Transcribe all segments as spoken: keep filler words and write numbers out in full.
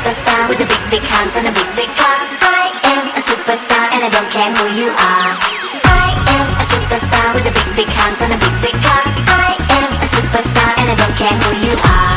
superstar with a big, big house and a big, big car. I am a superstar and I don't care who you are. I am a superstar with a big, big house and a big, big car. I am a superstar and I don't care who you are.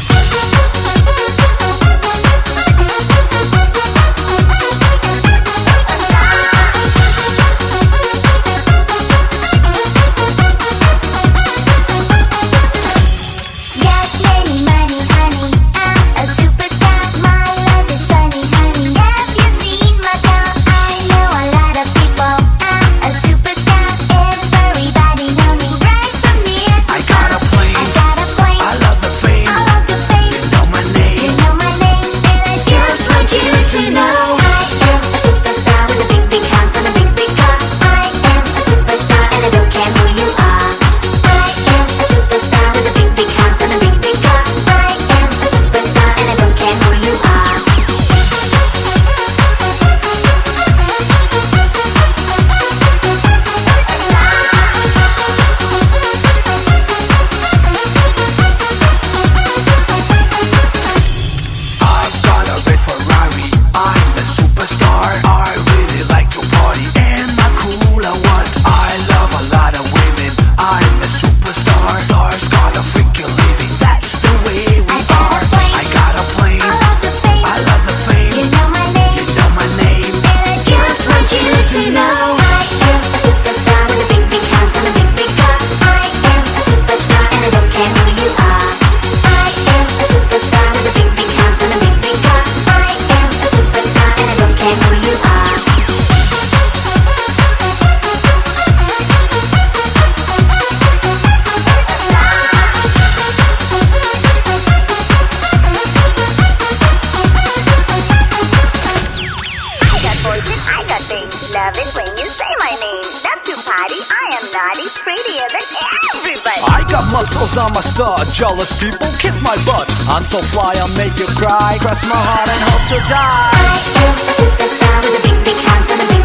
Love it when you say my name. Love to party, I am naughty, prettier than everybody. I got muscles on my stud. Jealous people kiss my butt. I'm so fly, I'll make you cry. Cross my heart and hope to die. I am a superstar with a big, big house and a big